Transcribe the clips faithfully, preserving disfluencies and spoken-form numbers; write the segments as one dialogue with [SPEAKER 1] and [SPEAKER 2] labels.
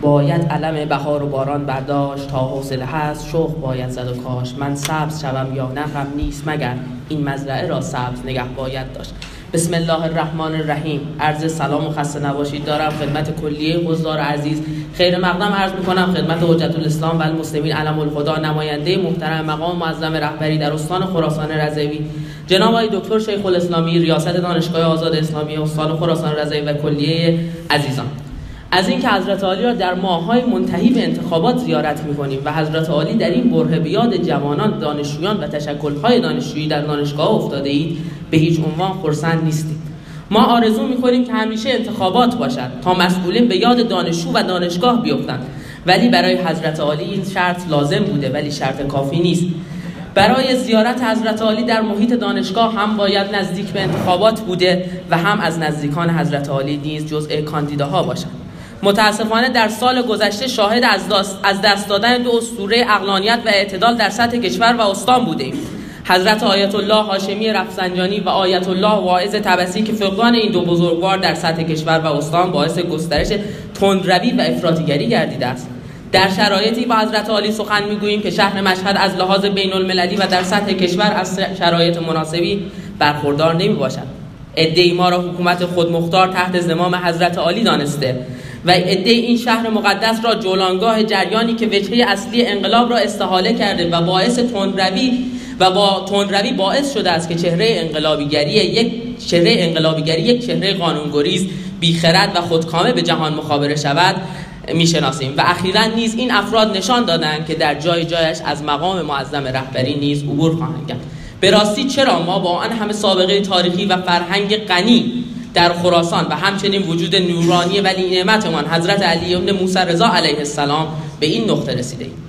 [SPEAKER 1] باید علم بهار و باران برداشت، تا حوصله هست شوق باید زد و کاش. من سبز شوم یا نه غم نیست مگر، این مزرعه را سبز نگه باید داشت. بسم الله الرحمن الرحیم. عرض سلام و خسته نباشید دارم خدمت کلیه حضار عزیز. خیر مقدم عرض میکنم خدمت حجت الاسلام و المسلمین علم الهدی، نماینده محترم مقام معظم رهبری در استان خراسان رضوی جناب آقای دکتر شیخ الاسلامی، ریاست دانشگاه آزاد اسلامی استان خراسان رضوی و کلیه عزیزان. از اینکه حضرت عالی را در ماه‌های منتهی به انتخابات زیارت می‌کنیم و حضرت عالی در این بره به یاد جوانان، دانشجویان و تشکل‌های دانشجویی در دانشگاه افتاده اید، به هیچ عنوان خرسند نیستیم. ما آرزو می‌کنیم که همیشه انتخابات باشد تا مسئولین به یاد دانشجو و دانشگاه بیفتند، ولی برای حضرت عالی این شرط لازم بوده ولی شرط کافی نیست. برای زیارت حضرت عالی در محیط دانشگاه هم باید نزدیک به انتخابات بوده و هم از نزدیکان حضرت عالی نیز جزء کاندیداها باشند. متاسفانه در سال گذشته شاهد از دست, از دست دادن دو اسطوره عقلانیت و اعتدال در سطح کشور و استان بودیم. حضرت آیت الله هاشمی رفسنجانی و آیت الله واعظ طبسی که فقدان این دو بزرگوار در سطح کشور و استان باعث گسترش تندروی و افراطیگری گردیده است. در شرایطی با حضرت عالی سخن میگوییم که شهر مشهد از لحاظ بین المللی و در سطح کشور از شرایط مناسبی برخوردار نمی باشد. عده‌ای ما را حکومت خودمختار تحت زمام حضرت عالی دانسته و عده‌ای این شهر مقدس را جولانگاه جریانی که وجهه اصلی انقلاب را استحاله کرده و باعث تندروی و با تندروی باعث شده است که چهره انقلابیگری یک چهره انقلابیگری یک چهره قانونگریز، بیخرد و خودکامه به جهان مخابره شود میشناسیم. و اخیراً نیز این افراد نشان دادند که در جای جایش از مقام معظم رهبری نیز عبور خواهند کرد. به راستی چرا ما با آن همه سابقه تاریخی و فرهنگ غنی در خراسان و همچنین وجود نورانی ولی نعمتمان حضرت علی ابن موسی رضا علیه السلام به این نقطه رسیده ایم؟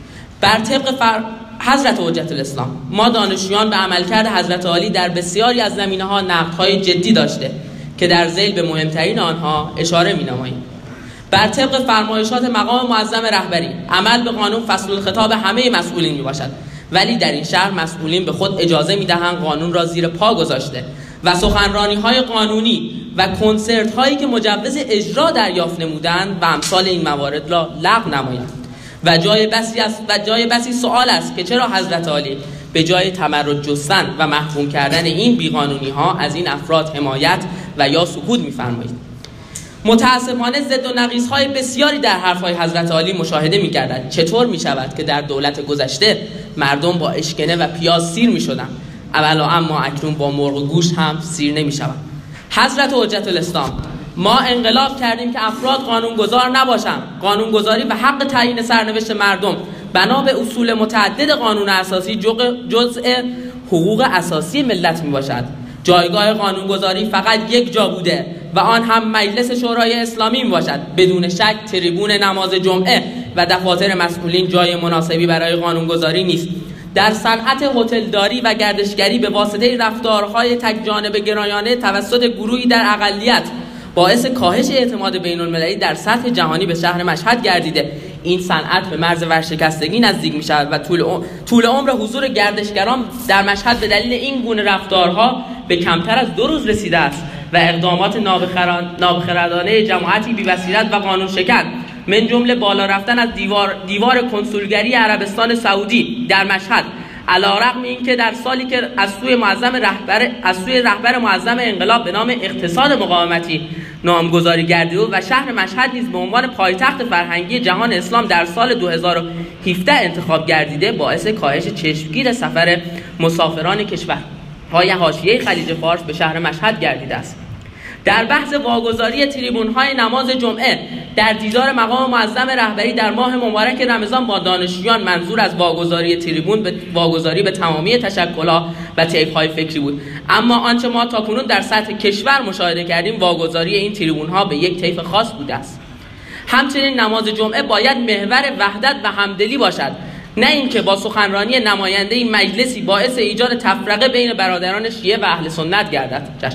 [SPEAKER 1] بر طبق فر... حضرت حجت الاسلام ما دانشجویان به عملکرد حضرت علی در بسیاری از زمینه‌ها نقدهای جدی داشته که در ذیل به مهمترین آنها اشاره می‌نماییم. بر طبق فرمایشات مقام معظم رهبری عمل به قانون فصل الخطاب همه مسئولین میباشد، ولی در این شهر مسئولین به خود اجازه میدهند قانون را زیر پا گذاشته و سخنرانی‌های قانونی و کنسرت‌هایی که مجوز اجرا دریافت نمودند و امثال این موارد را لغو نمایند. و جای بسی است و جای بسی سوال است که چرا حضرت عالی به جای تمرد جستن و محکوم کردن این بیقانونی‌ها از این افراد حمایت و یا سکوت می‌فرمایید؟ متاسفانه ضد و نقیض‌های بسیاری در حرف‌های حضرت عالی مشاهده می‌گردد. چطور می‌شود که در دولت گذشته مردم با اشکنه و پیاز سیر می‌شدند، اولا اما اکنون با مرغ گوشت هم سیر نمی‌شوند؟ حضرت حجت الاسلام ما انقلاب کردیم که افراد قانونگذار نباشند. قانونگذاری و حق تعیین سرنوشت مردم بنا به اصول متعدد قانون اساسی جزء حقوق اساسی ملت میباشد. جایگاه قانونگذاری فقط یک جا بوده و آن هم مجلس شورای اسلامی میباشد. بدون شک تریبون نماز جمعه و دفاتر مسئولین جای مناسبی برای قانونگذاری نیست. در صنعت هتلداری و گردشگری به واسطه رفتارهای تک جانبه گرایانه توسط گروهی در اقلیت باعث کاهش اعتماد بین المللی در سطح جهانی به شهر مشهد گردیده. این صنعت به مرز ورشکستگی نزدیک می شود و طول عمر, طول عمر حضور گردشگران در مشهد به دلیل این گونه رفتارها به کمتر از دو روز رسیده است و اقدامات نابخردانه جماعتی بی بصیرت و قانون شکن من جمله بالا رفتن از دیوار دیوار کنسولگری عربستان سعودی در مشهد، علی‌رغم اینکه در سالی که از سوی معظم رهبر از سوی رهبر معظم انقلاب به نام اقتصاد مقاومتی نامگذاری گردیده و شهر مشهد نیز به عنوان پایتخت فرهنگی جهان اسلام در سال دو هزار و هفده انتخاب گردیده، باعث کاهش چشمگیر سفر مسافران کشورهای حاشیه خلیج فارس به شهر مشهد گردیده است. در بحث واگذاری تریبون‌های نماز جمعه در دیدار مقام معظم رهبری در ماه مبارک رمضان با دانشجویان، منظور از واگذاری تریبون به واگذاری به تمامی تشکل‌ها و طیف‌های فکری بود. اما آنچه ما تاکنون در سطح کشور مشاهده کردیم واگذاری این تریبون‌ها به یک طیف خاص بوده است. همچنین نماز جمعه باید محور وحدت و همدلی باشد، نه اینکه با سخنرانی نماینده مجلسی باعث ایجاد تفرقه بین برادران شیعه و اهل سنت گردد. چشم.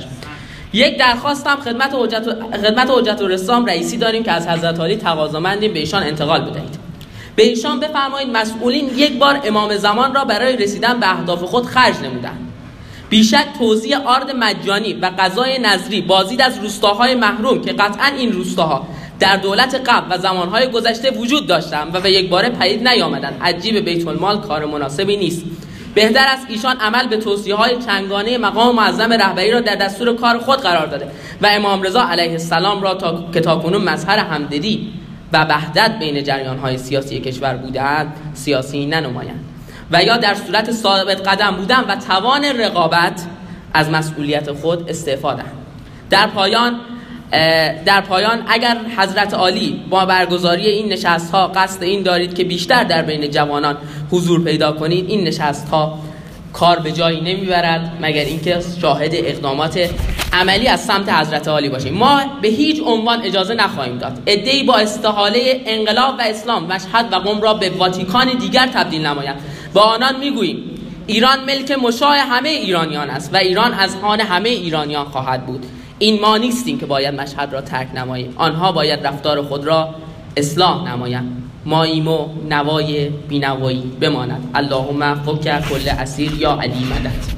[SPEAKER 1] یک درخواست هم خدمت حجت خدمت حجت الاسلام رئیسی داریم که از حضرت عالی تقاضامندیم به ایشان انتقال بدهید. به ایشان بفرمایید مسئولین یک بار امام زمان را برای رسیدن به اهداف خود خرج نمودند. بیشک توزیع آرد مجانی و غذای نظری بازدید از روستاهای محروم که قطعا این روستاها در دولت قبل و زمانهای گذشته وجود داشتند و به یک باره پدید نیامدند. عجیب بیت المال کار مناسبی نیست. بهتر است ایشان عمل به توصیه‌های چنگانه مقام معظم رهبری را در دستور کار خود قرار داده و امام رضا علیه السلام را تا که تاکنون مظهر همدلی و وحدت بین جریان‌های سیاسی کشور بودند سیاسی ننمایند و یا در صورت ثابت قدم بودن و توان رقابت از مسئولیت خود استعفا دهند. در پایان در پایان اگر حضرت عالی با برگزاری این نشست‌ها قصد این دارید که بیشتر در بین جوانان حضور پیدا کنید، این نشست‌ها کار به جایی نمیبرد مگر اینکه شاهد اقدامات عملی از سمت حضرت عالی باشیم. ما به هیچ عنوان اجازه نخواهیم داد عده‌ای با استحاله انقلاب و اسلام مشهد و قم را به واتیکان دیگر تبدیل نمایند. با آنان میگوییم ایران ملک مشاع همه ایرانیان است و ایران از آن همه ایرانیان خواهد بود. این ما نیستیم که باید مشهد را ترک نماییم، آنها باید رفتار خود را اصلاح نمایند. ماییم و نوای بینوایی بماند. اللهم فک کل اسیر یا علی مدد.